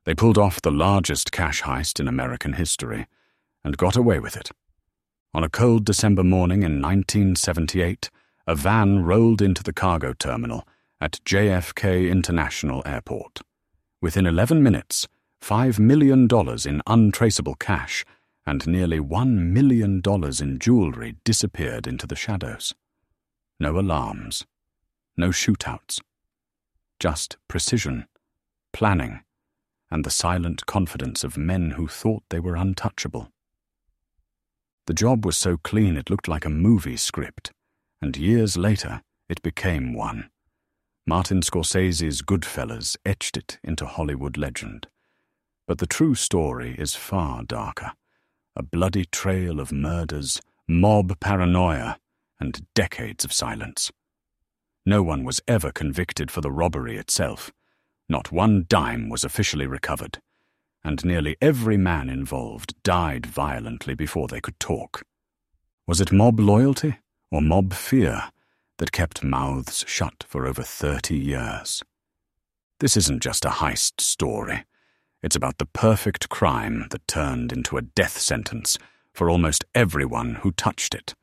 They pulled off the largest cash heist in American history and got away with it. On a cold December morning in 1978, a van rolled into the cargo terminal at JFK International Airport. Within 11 minutes, $5 million in untraceable cash and nearly $1 million in jewelry disappeared into the shadows. No alarms, no shootouts, just precision, planning, and the silent confidence of men who thought they were untouchable. The job was so clean it looked like a movie script, and years later it became one. Martin Scorsese's Goodfellas etched it into Hollywood legend. But the true story is far darker. A bloody trail of murders, mob paranoia, and decades of silence. No one was ever convicted for the robbery itself. Not one dime was officially recovered, and nearly every man involved died violently before they could talk. Was it mob loyalty or mob fear that kept mouths shut for over 30 years? This isn't just a heist story. It's about the perfect crime that turned into a death sentence for almost everyone who touched it.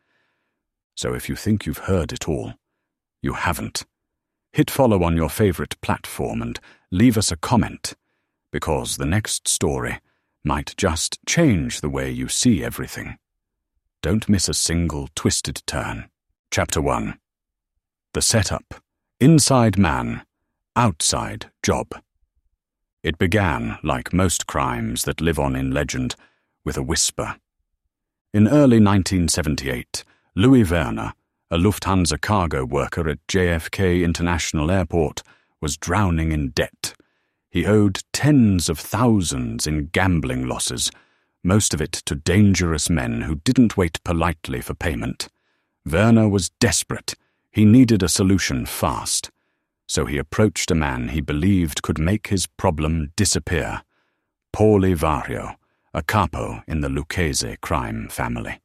So if you think you've heard it all, you haven't. Hit follow on your favorite platform and leave us a comment, because the next story might just change the way you see everything. Don't miss a single twisted turn. Chapter 1. The Setup. Inside Man, Outside Job. It began, like most crimes that live on in legend, with a whisper. In early 1978, Louis Werner, a Lufthansa cargo worker at JFK International Airport, was drowning in debt. He owed tens of thousands in gambling losses, most of it to dangerous men who didn't wait politely for payment. Werner was desperate. He needed a solution fast. So he approached a man he believed could make his problem disappear, Paulie Vario, a capo in the Lucchese crime family.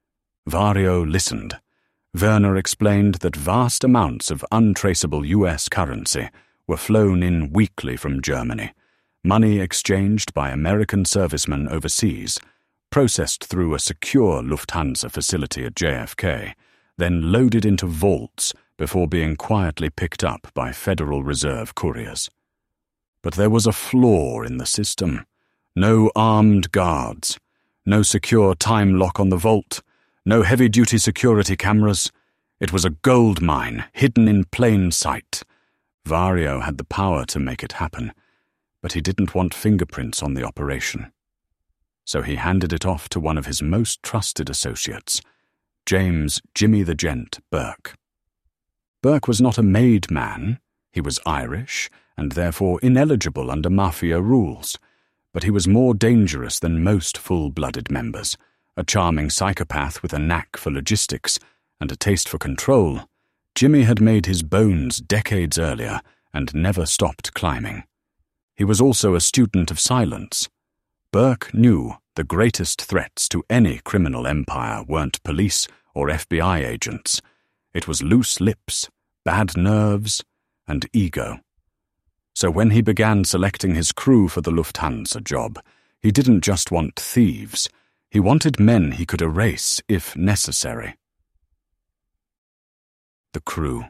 Vario listened. Werner explained that vast amounts of untraceable U.S. currency were flown in weekly from Germany, money exchanged by American servicemen overseas, processed through a secure Lufthansa facility at JFK, then loaded into vaults before being quietly picked up by Federal Reserve couriers. But there was a flaw in the system. No armed guards, no secure time lock on the vault, no heavy-duty security cameras. It was a gold mine, hidden in plain sight. Vario had the power to make it happen, but he didn't want fingerprints on the operation. So he handed it off to one of his most trusted associates, James Jimmy the Gent Burke. Burke was not a made man. He was Irish, and therefore ineligible under mafia rules, but he was more dangerous than most full-blooded members, a charming psychopath with a knack for logistics and a taste for control. Jimmy had made his bones decades earlier and never stopped climbing. He was also a student of silence. Burke knew the greatest threats to any criminal empire weren't police or FBI agents. It was loose lips, bad nerves, and ego. So when he began selecting his crew for the Lufthansa job, he didn't just want thieves. He wanted men he could erase if necessary. The crew.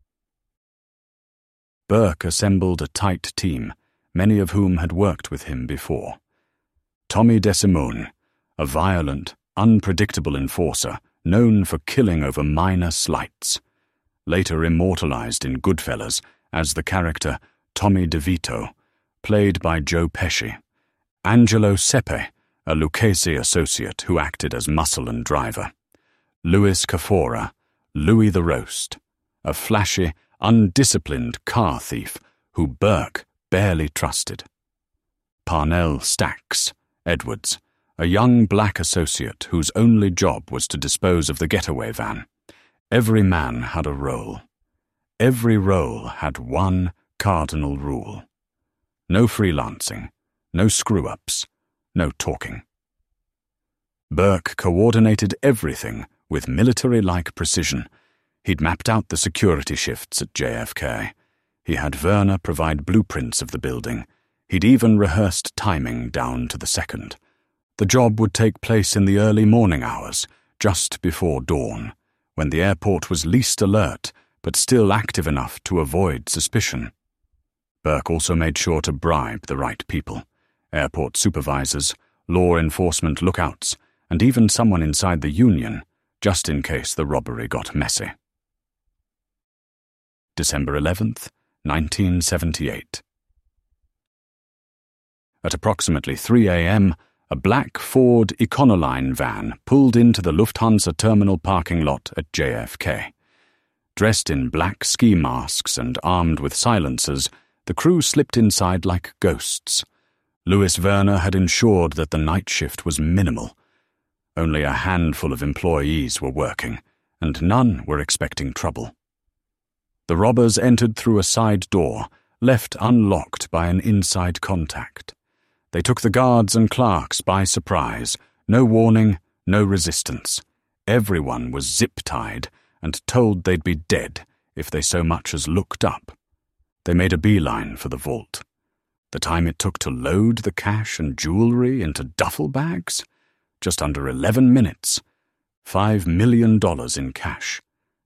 Burke assembled a tight team, many of whom had worked with him before. Tommy DeSimone, a violent, unpredictable enforcer known for killing over minor slights, later immortalized in Goodfellas as the character Tommy DeVito, played by Joe Pesci. Angelo Sepe, a Lucchese associate who acted as muscle and driver. Louis Cafora, Louis the Roast, a flashy, undisciplined car thief who Burke barely trusted. Parnell Stacks, Edwards, a young black associate whose only job was to dispose of the getaway van. Every man had a role. Every role had one cardinal rule. No freelancing, no screw-ups, no talking. Burke coordinated everything with military-like precision. He'd mapped out the security shifts at JFK. He had Werner provide blueprints of the building. He'd even rehearsed timing down to the second. The job would take place in the early morning hours, just before dawn, when the airport was least alert but still active enough to avoid suspicion. Burke also made sure to bribe the right people: airport supervisors, law enforcement lookouts, and even someone inside the union, just in case the robbery got messy. December 11th, 1978. At approximately 3 a.m., a black Ford Econoline van pulled into the Lufthansa terminal parking lot at JFK. Dressed in black ski masks and armed with silencers, the crew slipped inside like ghosts. Louis Werner had ensured that the night shift was minimal. Only a handful of employees were working, and none were expecting trouble. The robbers entered through a side door, left unlocked by an inside contact. They took the guards and clerks by surprise. No warning, no resistance. Everyone was zip-tied and told they'd be dead if they so much as looked up. They made a beeline for the vault. The time it took to load the cash and jewelry into duffel bags? Just under 11 minutes. $5 million in cash.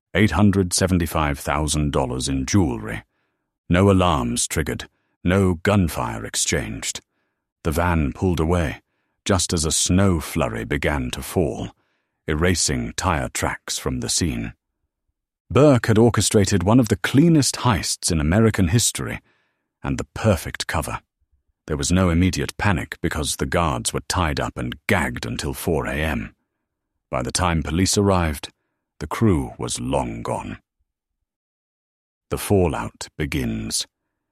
$875,000 in jewelry. No alarms triggered. No gunfire exchanged. The van pulled away, just as a snow flurry began to fall, erasing tire tracks from the scene. Burke had orchestrated one of the cleanest heists in American history, and the perfect cover. There was no immediate panic because the guards were tied up and gagged until 4 a.m. By the time police arrived, the crew was long gone. The fallout begins.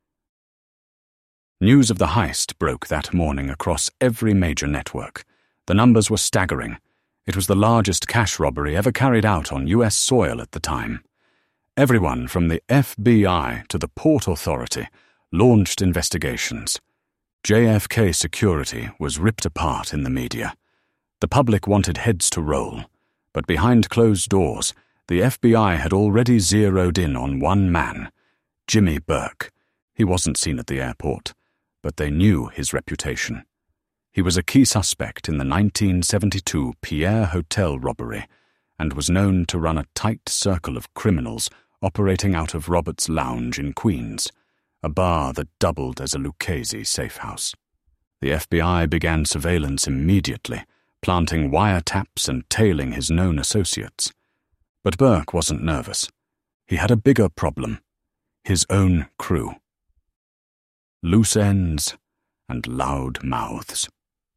News of the heist broke that morning across every major network. The numbers were staggering. It was the largest cash robbery ever carried out on U.S. soil at the time. Everyone from the FBI to the Port Authority launched investigations. JFK security was ripped apart in the media. The public wanted heads to roll, but behind closed doors, the FBI had already zeroed in on one man, Jimmy Burke. He wasn't seen at the airport, but they knew his reputation. He was a key suspect in the 1972 Pierre Hotel robbery and was known to run a tight circle of criminals operating out of Robert's Lounge in Queens, a bar that doubled as a Lucchese safehouse. The FBI began surveillance immediately, planting wiretaps and tailing his known associates. But Burke wasn't nervous. He had a bigger problem: his own crew. Loose ends and loud mouths.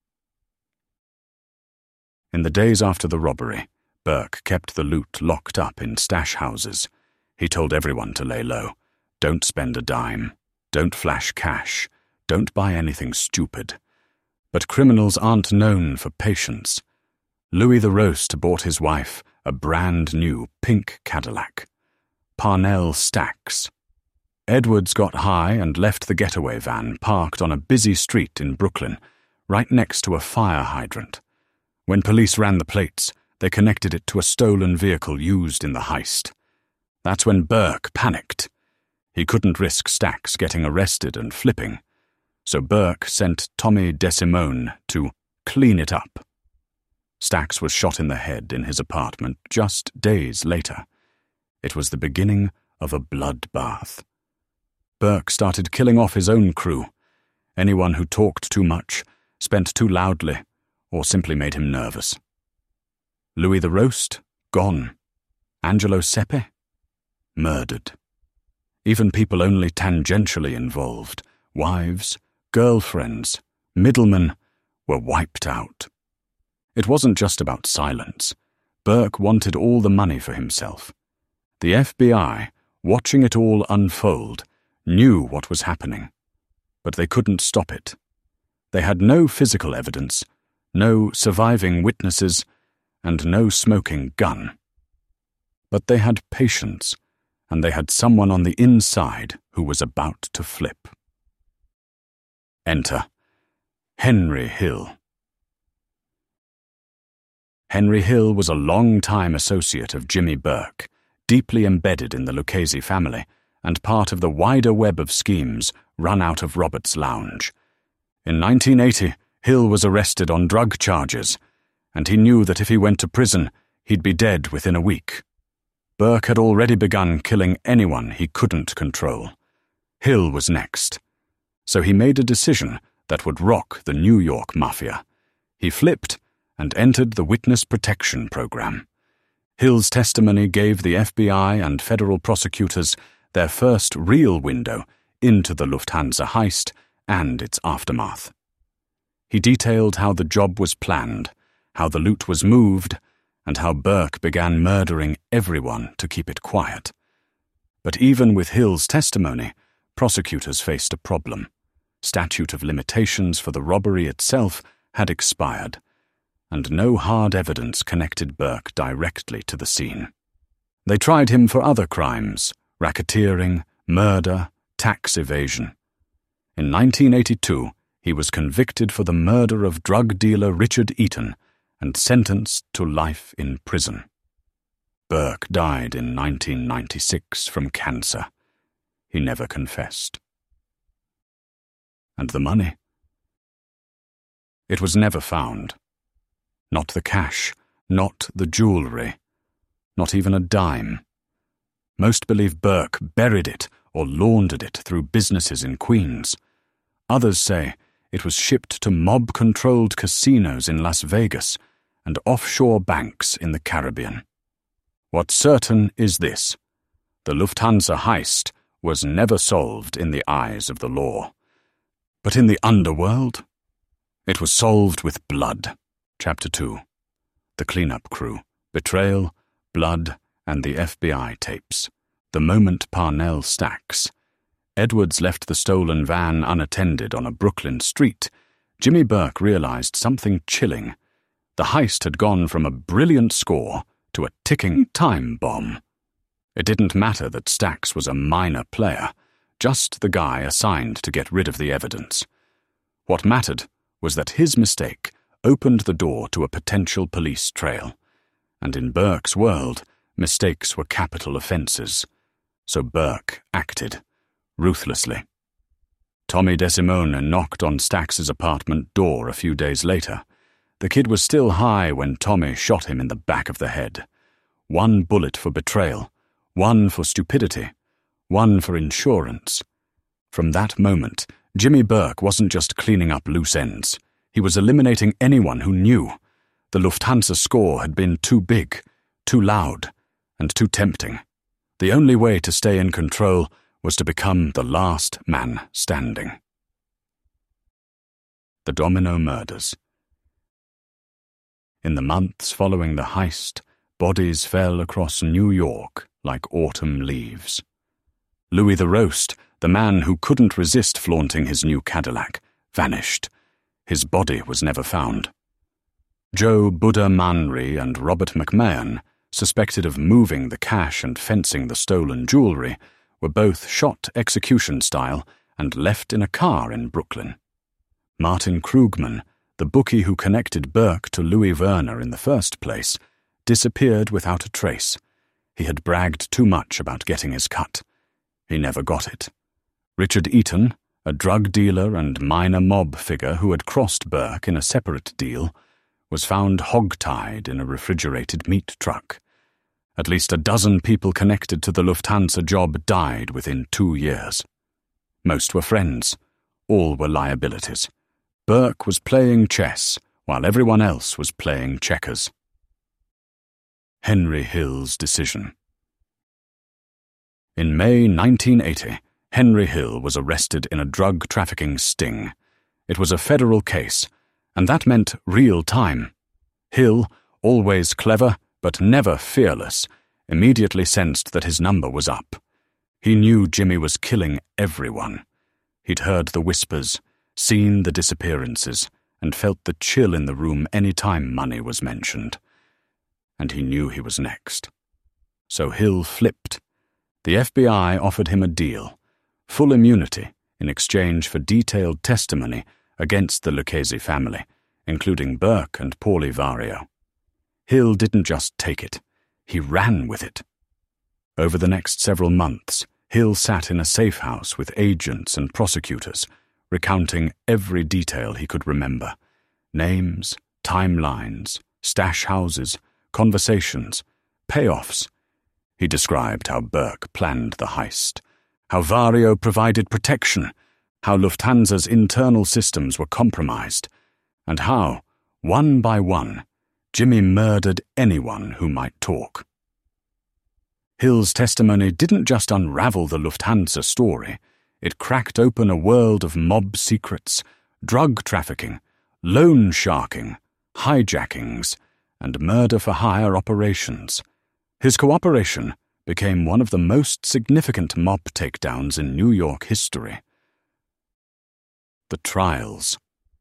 In the days after the robbery, Burke kept the loot locked up in stash houses. He told everyone to lay low. Don't spend a dime. Don't flash cash. Don't buy anything stupid. But criminals aren't known for patience. Louis the Roast bought his wife a brand new pink Cadillac. Parnell Stacks. Edwards got high and left the getaway van parked on a busy street in Brooklyn, right next to a fire hydrant. When police ran the plates, they connected it to a stolen vehicle used in the heist. That's when Burke panicked. He couldn't risk Stacks getting arrested and flipping, so Burke sent Tommy DeSimone to clean it up. Stacks was shot in the head in his apartment just days later. It was the beginning of a bloodbath. Burke started killing off his own crew, anyone who talked too much, spent too loudly, or simply made him nervous. Louis the Roast, gone. Angelo Sepe, murdered. Even people only tangentially involved, wives, girlfriends, middlemen, were wiped out. It wasn't just about silence. Burke wanted all the money for himself. The FBI, watching it all unfold, knew what was happening, but they couldn't stop it. They had no physical evidence, no surviving witnesses, and no smoking gun. But they had patience, and they had someone on the inside who was about to flip. Enter Henry Hill. Henry Hill was a long-time associate of Jimmy Burke, deeply embedded in the Lucchese family, and part of the wider web of schemes run out of Robert's Lounge, In 1980, Hill was arrested on drug charges, and he knew that if he went to prison, he'd be dead within a week. Burke had already begun killing anyone he couldn't control. Hill was next. So he made a decision that would rock the New York Mafia. He flipped and entered the Witness Protection Program. Hill's testimony gave the FBI and federal prosecutors their first real window into the Lufthansa heist and its aftermath. He detailed how the job was planned, how the loot was moved, and how Burke began murdering everyone to keep it quiet. But even with Hill's testimony, prosecutors faced a problem. Statute of limitations for the robbery itself had expired, and no hard evidence connected Burke directly to the scene. They tried him for other crimes: racketeering, murder, tax evasion. In 1982, he was convicted for the murder of drug dealer Richard Eaton and sentenced to life in prison. Burke died in 1996 from cancer. He never confessed. And the money? It was never found. Not the cash, not the jewelry, not even a dime. Most believe Burke buried it or laundered it through businesses in Queens. Others say it was shipped to mob-controlled casinos in Las Vegas and offshore banks in the Caribbean. What's certain is this: the Lufthansa heist was never solved in the eyes of the law. But in the underworld, it was solved with blood. Chapter 2. The Cleanup Crew, Betrayal, Blood, and the FBI Tapes. The moment Parnell stacks. Edwards left the stolen van unattended on a Brooklyn street. Jimmy Burke realized something chilling. The heist had gone from a brilliant score to a ticking time bomb. It didn't matter that Stacks was a minor player, just the guy assigned to get rid of the evidence. What mattered was that his mistake opened the door to a potential police trail, and in Burke's world, mistakes were capital offenses. So Burke acted, ruthlessly. Tommy DeSimone knocked on Stacks's apartment door a few days later. The kid was still high when Tommy shot him in the back of the head. 1 bullet for betrayal, 1 for stupidity, 1 for insurance. From that moment, Jimmy Burke wasn't just cleaning up loose ends. He was eliminating anyone who knew. The Lufthansa score had been too big, too loud, and too tempting. The only way to stay in control was to become the last man standing. The Domino Murders. In the months following the heist, bodies fell across New York like autumn leaves. Louis the Roast, the man who couldn't resist flaunting his new Cadillac, vanished. His body was never found. Joe Buddha Manri and Robert McMahon, suspected of moving the cash and fencing the stolen jewelry, were both shot execution-style and left in a car in Brooklyn. Martin Krugman, the bookie who connected Burke to Louis Werner in the first place, disappeared without a trace. He had bragged too much about getting his cut. He never got it. Richard Eaton, a drug dealer and minor mob figure who had crossed Burke in a separate deal, was found hog-tied in a refrigerated meat truck. At least a dozen people connected to the Lufthansa job died within 2 years. Most were friends. All were liabilities. Burke was playing chess, while everyone else was playing checkers. Henry Hill's decision. In May 1980, Henry Hill was arrested in a drug trafficking sting. It was a federal case, and that meant real time. Hill, always clever but never fearless, immediately sensed that his number was up. He knew Jimmy was killing everyone. He'd heard the whispers, seen the disappearances, and felt the chill in the room any time money was mentioned. And he knew he was next. So Hill flipped. The FBI offered him a deal: full immunity in exchange for detailed testimony against the Lucchese family, including Burke and Paulie Vario. Hill didn't just take it, he ran with it. Over the next several months, Hill sat in a safe house with agents and prosecutors, recounting every detail he could remember: names, timelines, stash houses, conversations, payoffs. He described how Burke planned the heist, how Vario provided protection, how Lufthansa's internal systems were compromised, and how, one by one, Jimmy murdered anyone who might talk. Hill's testimony didn't just unravel the Lufthansa story, it cracked open a world of mob secrets, drug trafficking, loan sharking, hijackings, and murder-for-hire operations. His cooperation became one of the most significant mob takedowns in New York history. The trials.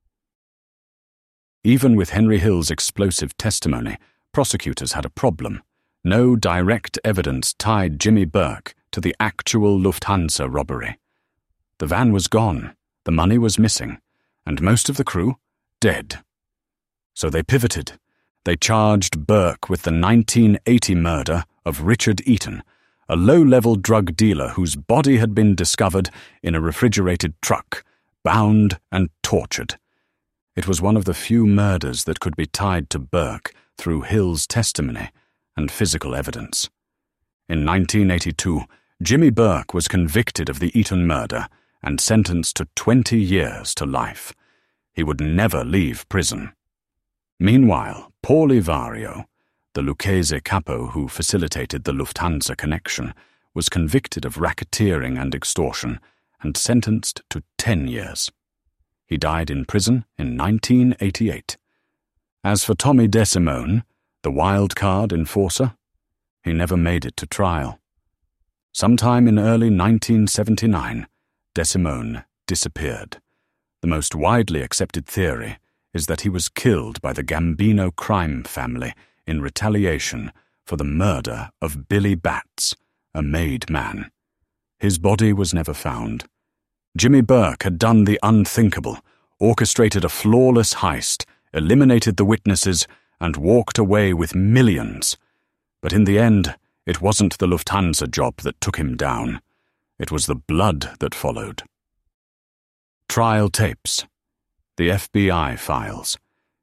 Even with Henry Hill's explosive testimony, prosecutors had a problem. No direct evidence tied Jimmy Burke to the actual Lufthansa robbery. The van was gone, the money was missing, and most of the crew dead. So they pivoted. They charged Burke with the 1980 murder of Richard Eaton, a low-level drug dealer whose body had been discovered in a refrigerated truck, bound and tortured. It was one of the few murders that could be tied to Burke through Hill's testimony and physical evidence. In 1982, Jimmy Burke was convicted of the Eaton murder and sentenced to 20 years to life. He would never leave prison. Meanwhile, Paulie Vario, the Lucchese capo who facilitated the Lufthansa connection, was convicted of racketeering and extortion and sentenced to 10 years. He died in prison in 1988. As for Tommy DeSimone, the wild-card enforcer, he never made it to trial. Sometime in early 1979, DeSimone disappeared. The most widely accepted theory is that he was killed by the Gambino crime family in retaliation for the murder of Billy Batts, a made man. His body was never found. Jimmy Burke had done the unthinkable, orchestrated a flawless heist, eliminated the witnesses, and walked away with millions. But in the end, it wasn't the Lufthansa job that took him down. It was the blood that followed. Trial tapes. The FBI files.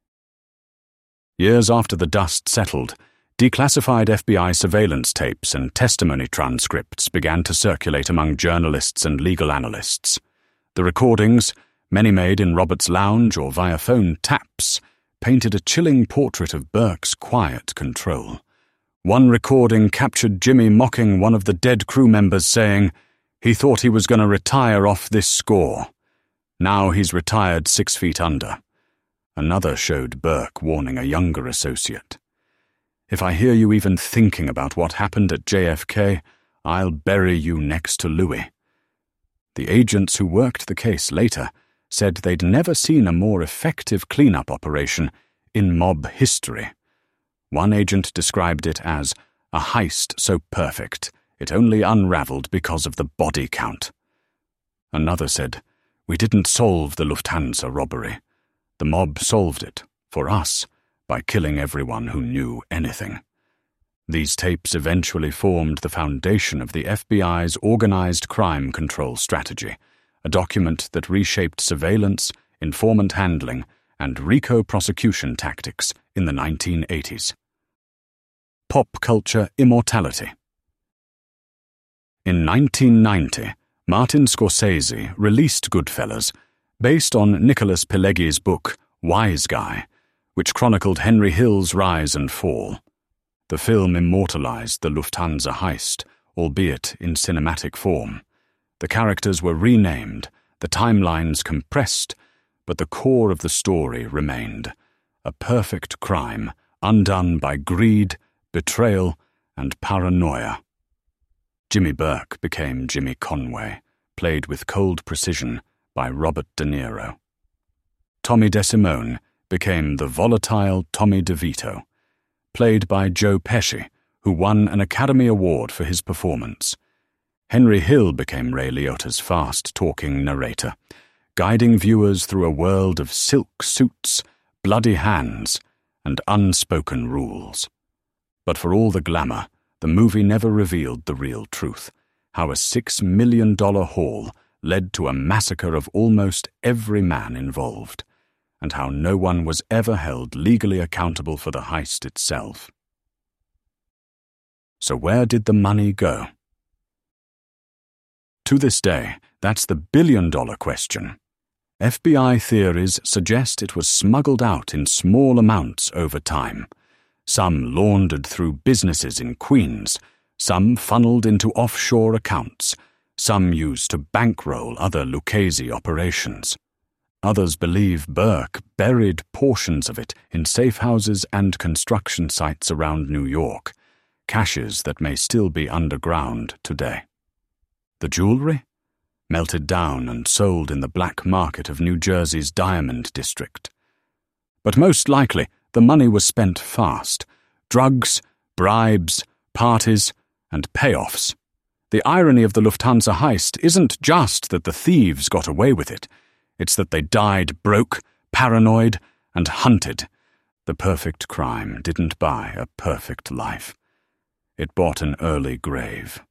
Years after the dust settled, declassified FBI surveillance tapes and testimony transcripts began to circulate among journalists and legal analysts. The recordings, many made in Robert's lounge or via phone taps, painted a chilling portrait of Burke's quiet control. One recording captured Jimmy mocking one of the dead crew members, saying, "He thought he was going to retire off this score. Now he's retired 6 feet under." Another showed Burke warning a younger associate. "If I hear you even thinking about what happened at JFK, I'll bury you next to Louis." The agents who worked the case later said they'd never seen a more effective cleanup operation in mob history. One agent described it as a heist so perfect it only unraveled because of the body count. Another said, "We didn't solve the Lufthansa robbery. The mob solved it, for us, by killing everyone who knew anything." These tapes eventually formed the foundation of the FBI's organized crime control strategy, a document that reshaped surveillance, informant handling, and RICO prosecution tactics in the 1980s. Pop culture immortality. In 1990, Martin Scorsese released Goodfellas, based on Nicholas Pileggi's book Wise Guy, which chronicled Henry Hill's rise and fall. The film immortalized the Lufthansa heist, albeit in cinematic form. The characters were renamed, the timelines compressed, but the core of the story remained: a perfect crime undone by greed, betrayal, and paranoia. Jimmy Burke became Jimmy Conway, played with cold precision by Robert De Niro. Tommy DeSimone became the volatile Tommy DeVito, played by Joe Pesci, who won an Academy Award for his performance. Henry Hill became Ray Liotta's fast-talking narrator, guiding viewers through a world of silk suits, bloody hands, and unspoken rules. But for all the glamour, the movie never revealed the real truth: how a $6 million haul led to a massacre of almost every man involved, and how no one was ever held legally accountable for the heist itself. So where did the money go? To this day, that's the billion-dollar question. FBI theories suggest it was smuggled out in small amounts over time, some laundered through businesses in Queens, some funneled into offshore accounts, some used to bankroll other Lucchese operations. Others believe Burke buried portions of it in safe houses and construction sites around New York, caches that may still be underground today. The jewelry? Melted down and sold in the black market of New Jersey's Diamond District. But most likely, the money was spent fast. Drugs, bribes, parties, and payoffs. The irony of the Lufthansa heist isn't just that the thieves got away with it. It's that they died broke, paranoid, and hunted. The perfect crime didn't buy a perfect life. It bought an early grave.